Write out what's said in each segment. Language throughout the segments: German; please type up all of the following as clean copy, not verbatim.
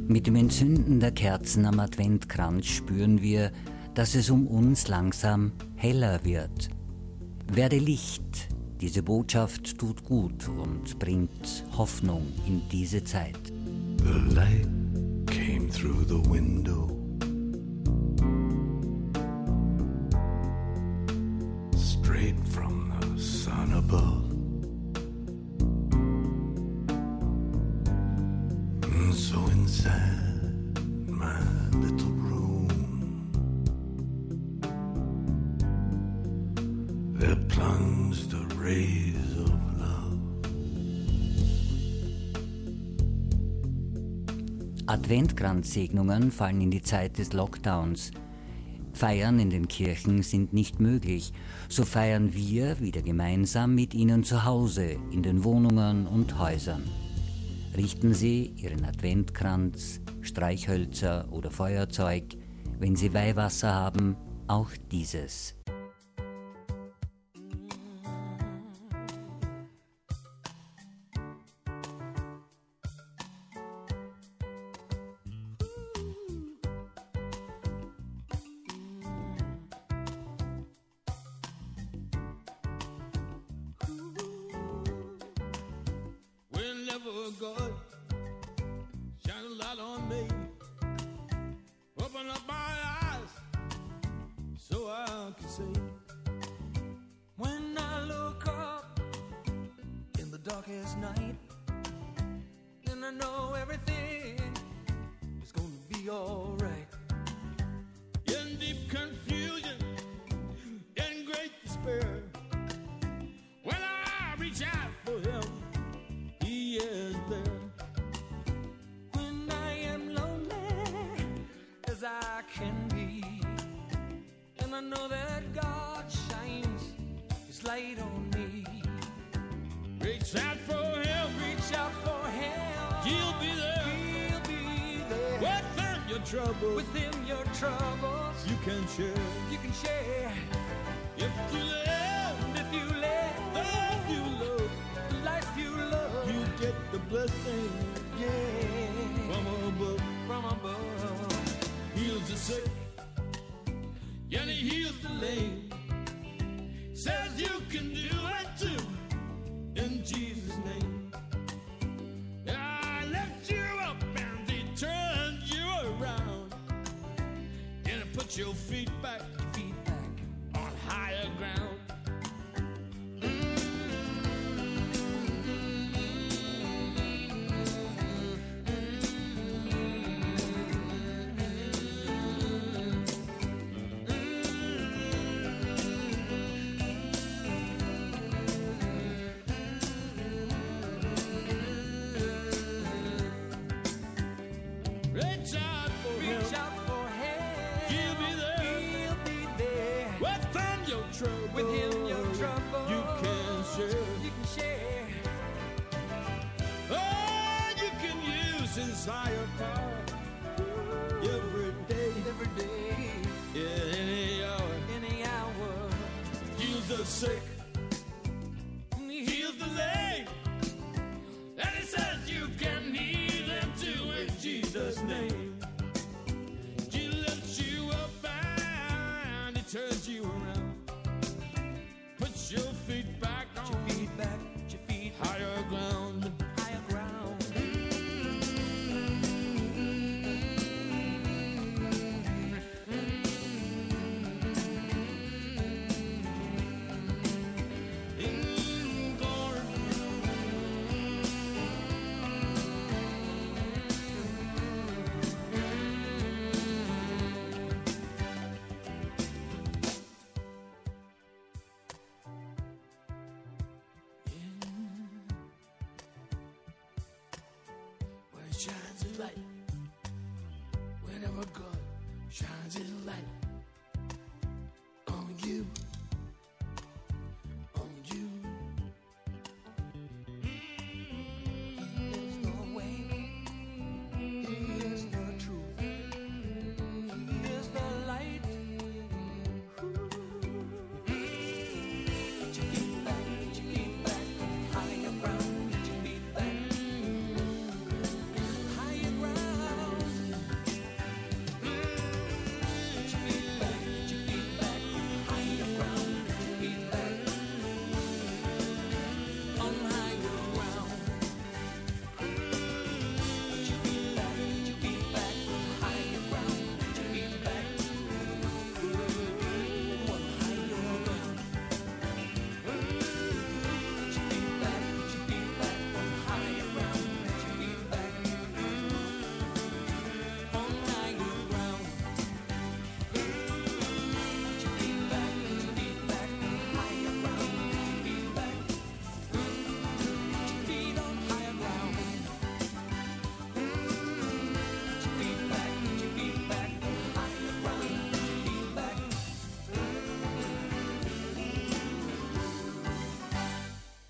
Mit dem Entzünden der Kerzen am Adventkranz spüren wir, dass es um uns langsam heller wird. Werde Licht, diese Botschaft tut gut und bringt Hoffnung in diese Zeit. The light came through the window, straight from the sun above. And so inside my little room, there plunged the rays of love. Adventkranzsegnungen fallen in die Zeit des Lockdowns. Feiern in den Kirchen sind nicht möglich, so feiern wir wieder gemeinsam mit Ihnen zu Hause, in den Wohnungen und Häusern. Richten Sie Ihren Adventkranz, Streichhölzer oder Feuerzeug, wenn Sie Weihwasser haben, auch dieses. Whenever God shine a light on me, open up my eyes so I can see. When I look up in the darkest night, then I know everything is gonna be alright. In deep confusion, in great despair, when I reach out for Him, He is there. When I am lonely as I can be, and I know that God shines His light on me. Reach out for Him, reach out for Him. He'll be there, He'll be there. Within your troubles, within your troubles, you can share. If you live, if you live, if you love, the life you love, you get the blessing, yeah, from above. Heals the sick, and He heals the lame. Says you can do it too, in Jesus' name. I lift you up and He turns you around, and He puts your feet back on higher ground. Reach out for Him. He'll be there. Within your trouble, you can share. Oh, you can use His higher power every day. Yeah, any hour. Heals the sick, He heals the lame, and He says you can heal them too in Jesus' name. He lifts you up and He turns you around. Put your feet back on your feet higher ground. Shines His light. Whenever God shines His light on you, He is the way, He is the truth, He is the light. Put your feet back, higher ground. Put your feet back. Higher ground.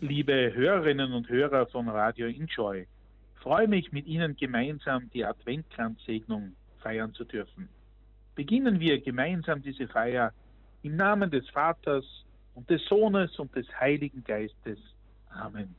liebe Hörerinnen und Hörer von Radio Enjoy. Ich freue mich, mit Ihnen gemeinsam die Adventkranzsegnung feiern zu dürfen. Beginnen wir gemeinsam diese Feier im Namen des Vaters und des Sohnes und des Heiligen Geistes. Amen.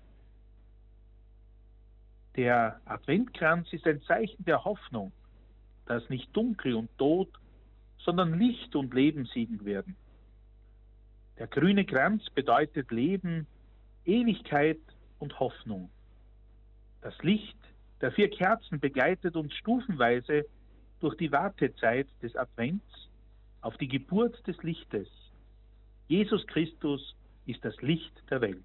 Der Adventkranz ist ein Zeichen der Hoffnung, dass nicht Dunkel und Tod, sondern Licht und Leben siegen werden. Der grüne Kranz bedeutet Leben, Ewigkeit und Hoffnung. Das Licht der 4 Kerzen begleitet uns stufenweise durch die Wartezeit des Advents auf die Geburt des Lichtes. Jesus Christus ist das Licht der Welt.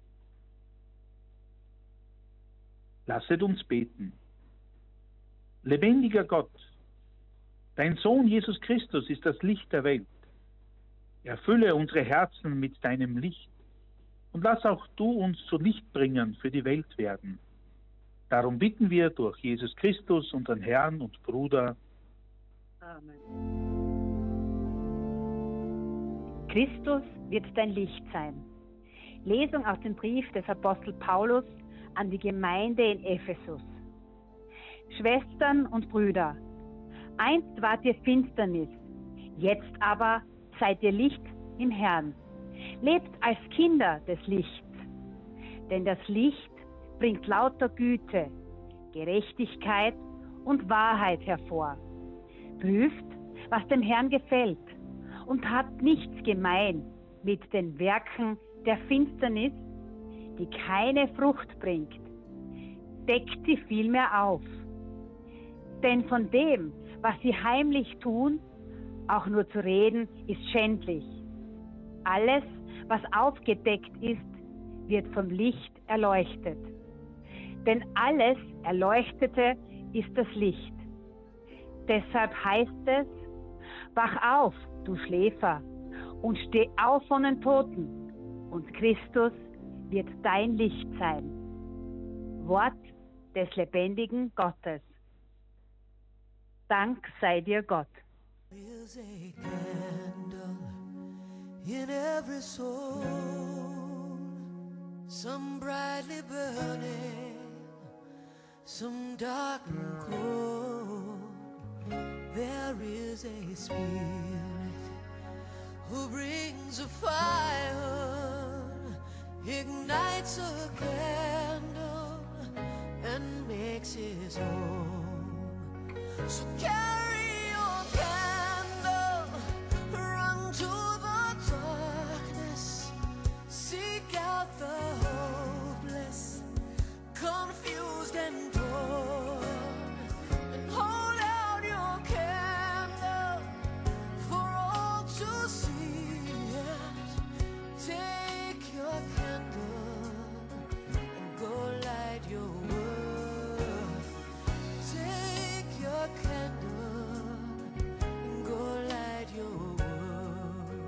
Lasset uns beten. Lebendiger Gott, dein Sohn Jesus Christus ist das Licht der Welt. Erfülle unsere Herzen mit deinem Licht und lass auch du uns zu Lichtbringern für die Welt werden. Darum bitten wir durch Jesus Christus, unseren Herrn und Bruder. Amen. Christus wird dein Licht sein. Lesung aus dem Brief des Apostel Paulus an die Gemeinde in Ephesus. Schwestern und Brüder, einst wart ihr Finsternis, jetzt aber seid ihr Licht im Herrn. Lebt als Kinder des Lichts, denn das Licht bringt lauter Güte, Gerechtigkeit und Wahrheit hervor. Prüft, was dem Herrn gefällt, und habt nichts gemein mit den Werken der Finsternis, die keine Frucht bringt. Deckt sie vielmehr auf. Denn von dem, was sie heimlich tun, auch nur zu reden, ist schändlich. Alles, was aufgedeckt ist, wird vom Licht erleuchtet. Denn alles Erleuchtete ist das Licht. Deshalb heißt es, wach auf, du Schläfer, und steh auf von den Toten, und Christus wird dein Licht sein. Wort des lebendigen Gottes. Dank sei dir Gott. Is a candle in every soul, some brightly burning, some dark and cold. There is a spirit who brings a fire, ignites a candle and makes his own. So carry your candle, run to the darkness, seek out the hopeless, confused and torn, and hold out your candle for all to see it. Take your candle and go light your world. Take your candle and go light your world.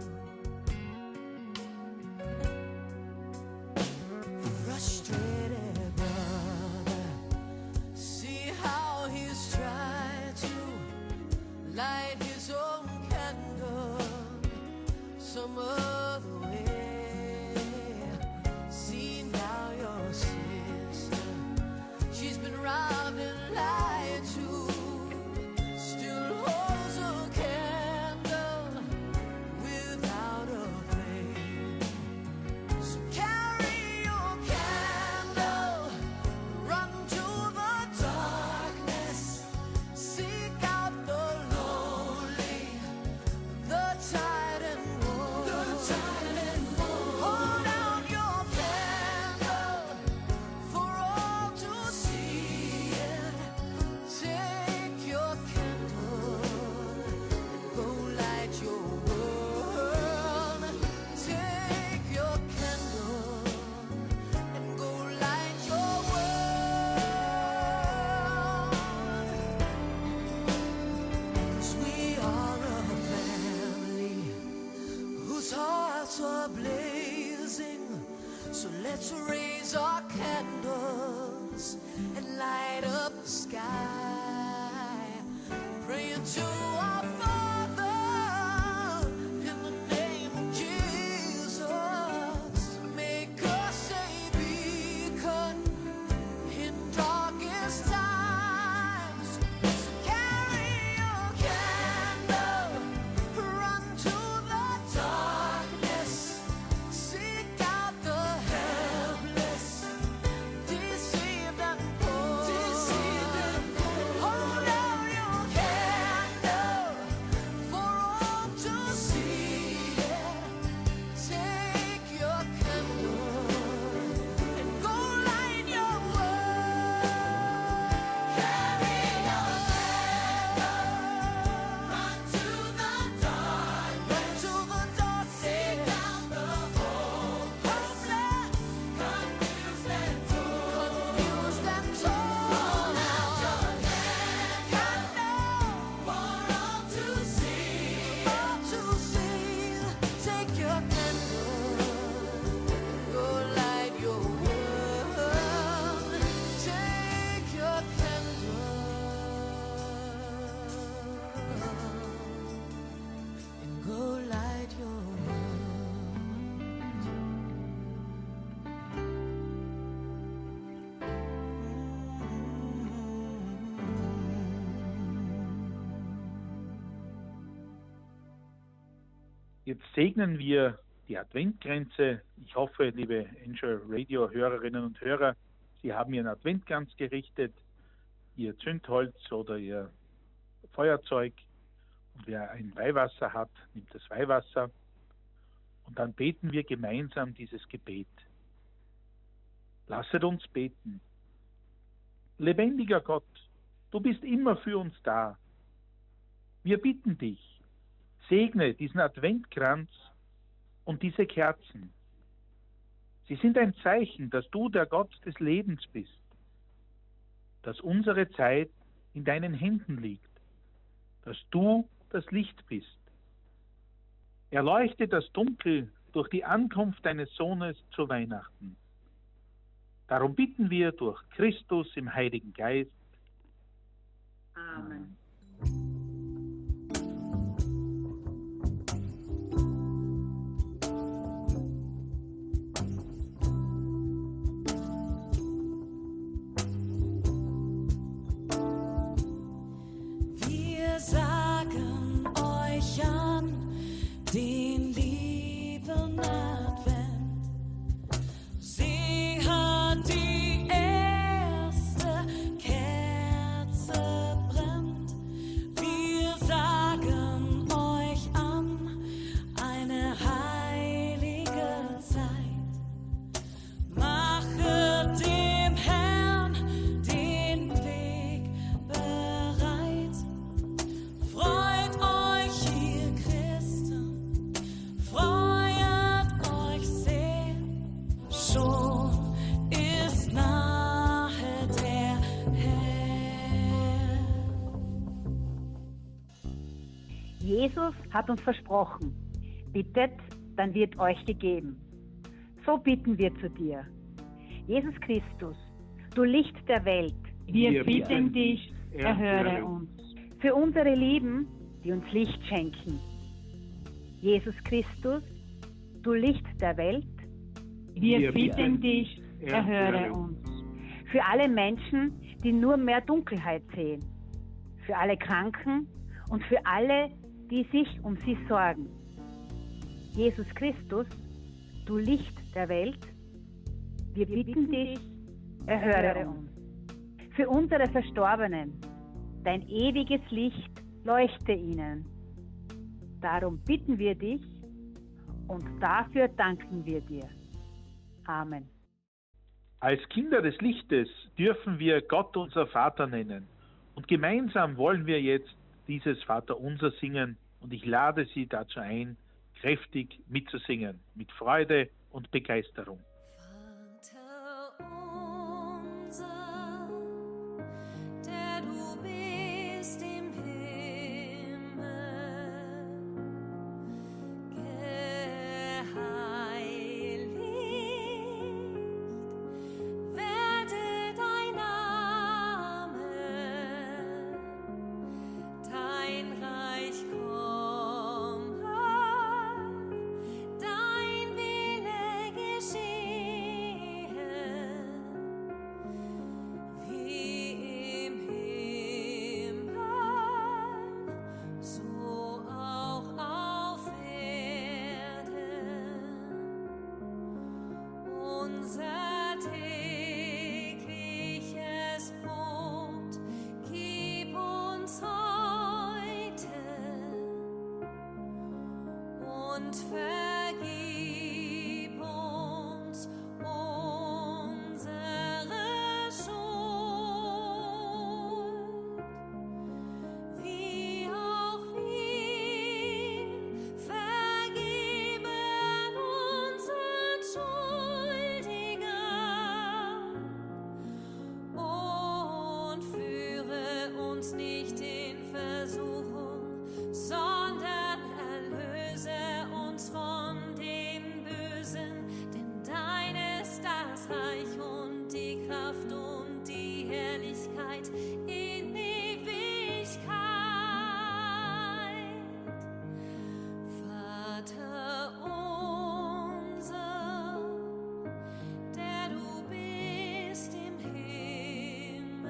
Frustrated brother, see how he's trying to light his own candle some other way. See now your sister, she's been robbed and lied to, still holds a candle without a flame. So carry your candle, run to the darkness, seek out the lonely, the tired and worn. Hold out your candle for all to see it. Take your candle and go light your world. Take your candle and go light your world. 'Cause we are a family whose hearts are blazing. So let's raise our candles and light up the sky, praying to our Father in the name of Jesus. Make us save Jetzt segnen wir die Adventkränze. Ich hoffe, liebe Angel Radio Hörerinnen und Hörer, Sie haben Ihren Adventkranz gerichtet, Ihr Zündholz oder Ihr Feuerzeug. Und wer ein Weihwasser hat, nimmt das Weihwasser. Und dann beten wir gemeinsam dieses Gebet. Lasset uns beten. Lebendiger Gott, du bist immer für uns da. Wir bitten dich, segne diesen Adventkranz und diese Kerzen. Sie sind ein Zeichen, dass du der Gott des Lebens bist, dass unsere Zeit in deinen Händen liegt, dass du das Licht bist. Erleuchte das Dunkel durch die Ankunft deines Sohnes zu Weihnachten. Darum bitten wir durch Christus im Heiligen Geist. Amen. Wir sagen euch an, den lieben Advent. Sie hat die erste Kerze brennt. Wir sagen euch an, eine heilige Zeit. Machet dem Herrn den Weg bereit. Freut euch, ihr Christen, freut euch sehr. Schon ist nahe der Herr. Jesus hat uns versprochen, bittet, dann wird euch gegeben. So bitten wir zu dir. Jesus Christus, du Licht der Welt, wir bitten dich, erhöre uns. Für unsere Lieben, die uns Licht schenken. Jesus Christus, du Licht der Welt, wir bitten dich, erhöre uns. Für alle Menschen, die nur mehr Dunkelheit sehen. Für alle Kranken und für alle, die sich um sie sorgen. Jesus Christus, du Licht der Welt, wir bitten dich, erhöre uns. Für unsere Verstorbenen, dein ewiges Licht leuchte ihnen. Darum bitten wir dich und dafür danken wir dir. Amen. Als Kinder des Lichtes dürfen wir Gott unser Vater nennen. Und gemeinsam wollen wir jetzt dieses Vaterunser singen. Und ich lade Sie dazu ein, kräftig mitzusingen, mit Freude und Begeisterung. Vater unser, der du bist im Himmel, geheiligt werde dein Name, dein Reich komme, dein Wille geschehe, wie im Himmel, so auch auf Erden. Unser tägliches Brot gib uns heute und vergib uns unsere Schuld, wie auch wir vergeben unseren Schuldigern, und führe uns nicht in Versuchung, sondern erlöse uns von dem Bösen, denn dein ist das Reich und die Kraft und die Herrlichkeit in Ewigkeit. Vater unser, der du bist im Himmel,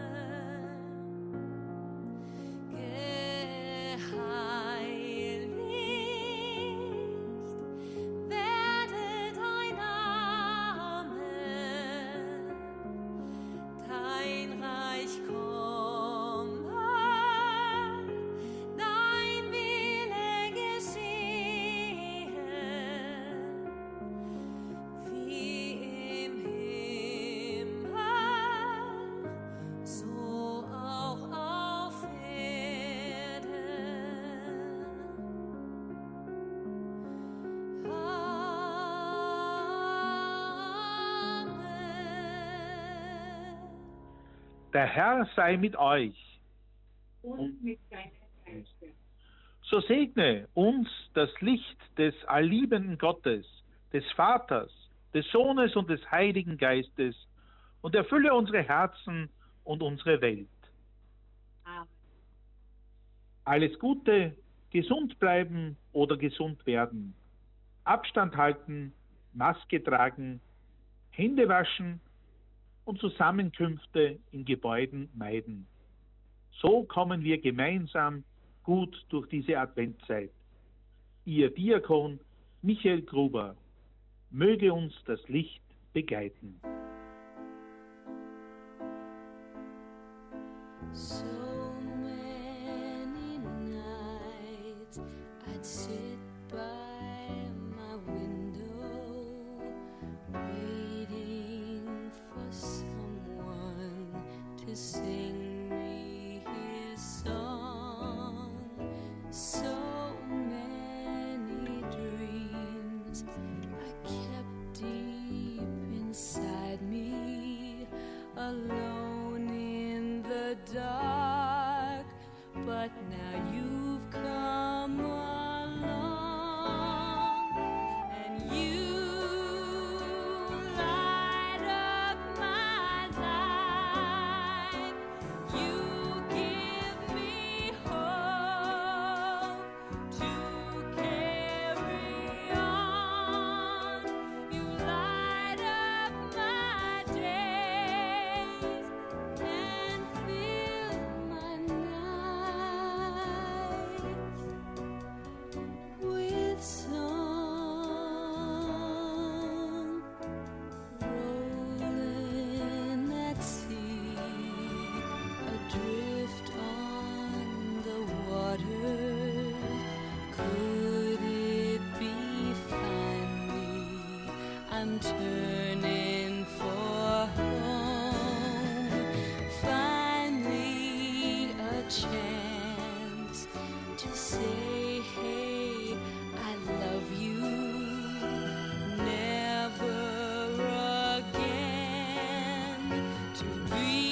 geheiligt Der Herr sei mit euch. Und mit deinem Geiste. So segne uns das Licht des allliebenden Gottes, des Vaters, des Sohnes und des Heiligen Geistes und erfülle unsere Herzen und unsere Welt. Amen. Alles Gute, gesund bleiben oder gesund werden, Abstand halten, Maske tragen, Hände waschen und Zusammenkünfte in Gebäuden meiden. So kommen wir gemeinsam gut durch diese Adventzeit. Ihr Diakon Michael Gruber, möge uns das Licht begleiten. So many nights I'd sit by my window, waiting for someone to sing me his song. So many dreams I kept deep inside me, alone in the dark, but now you've come along and you light up my life. You give me hope to carry on. You light up my days and fill my nights with song. Rolling at sea, adrift on the water. Could it be finally I'm turning for home? Finally a chance to say, hey, I love you. Never again to be